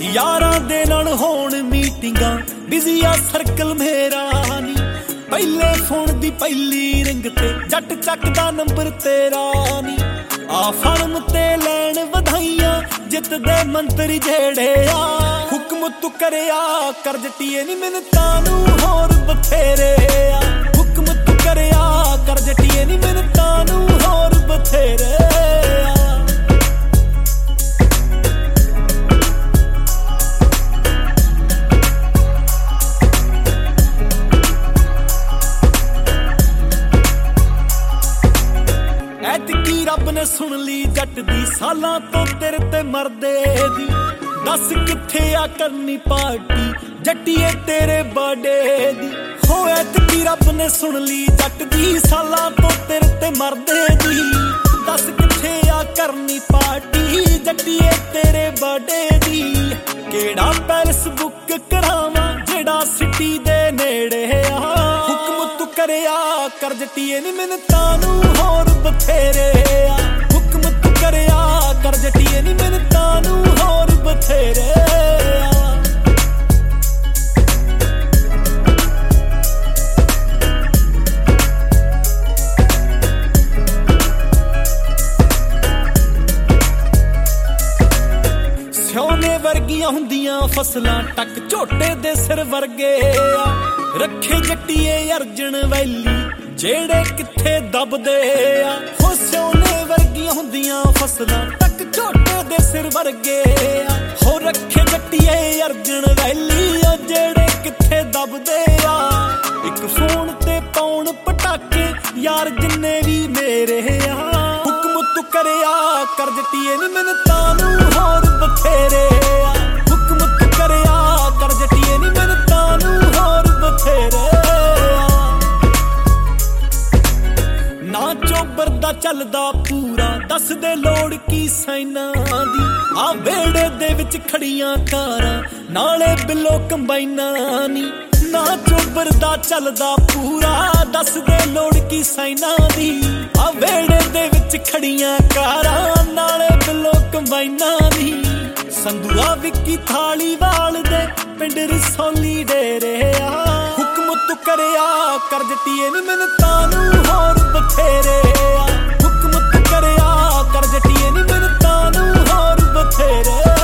यारां दे नाल होण मीटिंगां बिजी आ सर्कल मेरा नी पहले फोन दी पहली रिंग ते जट चकदा नंबर तेरा नी आ फर्म ते लैण वधाइयां जित दे मंत्री जेड़े आ हुक्म तू करया कर जटिए नी मिन्नतां नूं होर बथेरे आ हुक्म तू करया कर जटिए नी मिन्नतां नूं होर बथेरे आ ऐतकी रब ने सुन ली जट दी सालां तो तेरे ते मरदे दी दस किथे आ करनी पार्टी जट्टिए तेरे बर्थडे दी हो ऐतकी रब ने सुन ली जट दी सालां तो तेरे ते मरदे दी दस किथे आ करनी पार्टी जट्टिए तेरे बर्थडे दी केड़ा पैलेस बुक करावां जेड़ा सिटी दे नेड़े आ हुक्म तू करया कर जट्टिए नी मिन्नतां नूं होर बथेरे आ हुक्म तू करया कर जट्टिए नी मिन्नतां नूं होर बथेरे आ ਸਿਉਨੇ ਵਰਗੀਆਂ ਹੁੰਦੀਆਂ ਫਸਲਾਂ ਟੱਕ ਝੋਟੇ ਦੇ ਸਿਰ ਵਰਗੇ ਆ ਰੱਖੇ ਜੱਟੀਏ ਅਰਜਨ ਵੈਲੀ ਜਿਹੜੇ ਕਿੱਥੇ ਦਬਦੇ ਆ ਹੋ ਸਿਉਨੇ ਵਰਗੀਆਂ ਹੁੰਦੀਆਂ ਫਸਲਾਂ ਟੱਕ ਝੋਟੇ ਦੇ ਸਿਰ ਵਰਗੇ ਆ ਹੋ ਰੱਖੇ ਜੱਟੀਏ ਅਰਜਨ ਵੈਲੀ ਜਿਹੜੇ ਕਿੱਥੇ ਦਬਦੇ ਆ ਇੱਕ ਫੋਨ ਤੇ ਪਾਉਣ ਪਟਾਕੇ ਯਾਰ ਜਿੰਨੇ ਵੀ ਮੇਰੇ ਆ ਹੁਕਮ ਤੂੰ ਕਰਿਆ ਕਰ ਜੱਟੀਏ ਨੀ ਮਿੰਨਤਾਂ ਨੂੰ ਹੋਰ ਬਥੇਰੇ ਆ ਹੁਕਮ ਤੂੰ ਕਰਿਆ ਕਰ ਜੱਟੀਏ ਨੀ ਮਿੰਨਤਾਂ ਨੂੰ ਹੋਰ ਬਥੇਰੇ ਨਾ ਚੋਬਰ ਦਾ ਚੱਲਦਾ ਪੂਰਾ ਦੱਸ ਦੇ ਲੋੜ ਕੀ ਸਾਈਨਾਂ ਦੀ ਆ ਵੇੜੇ ਦੇ ਵਿੱਚ ਖੜੀਆਂ ਕਾਰਾਂ ਨਾਲੇ ਬਿੱਲੋ ਕੰਬਾਈਨਾਂ ਨੀ ਨਾ ਚੋਬਰ ਦਾ ਚੱਲਦਾ ਪੂਰਾ ਦੱਸ ਦੇ ਲੋੜ ਕੀ ਸਾਈਨਾਂ ਦੀ ਆ ਵੇੜੇ ਦੇ ਵਿੱਚ ਖੜੀਆਂ ਕਾਰਾਂ ਨਾਲੇ ਬਿੱਲੋ ਕੰਬਾਈਨਾਂ ਦੀ ਸੰਧੂਆ ਵਿੱਕੀ ਥਾਲੀਵਾਲ ਦੇ ਪਿੰਡ ਰਸੌਲੀ ਡੇਰੇ ਆ ਹੁਕਮ ਤੂੰ ਕਰਿਆ ਕਰ ਜੱਟੀਏ ਨੀ ਮਿੰਨਤਾਂ ਨੂੰ ਹੋਰ ਬਥੇਰੇ ਆ ਹੁਕਮ ਤੂੰ ਕਰਿਆ ਕਰ ਜੱਟੀਏ ਨੀ ਮਿੰਨਤਾਂ ਨੂੰ ਹੋਰ ਬਥੇਰੇ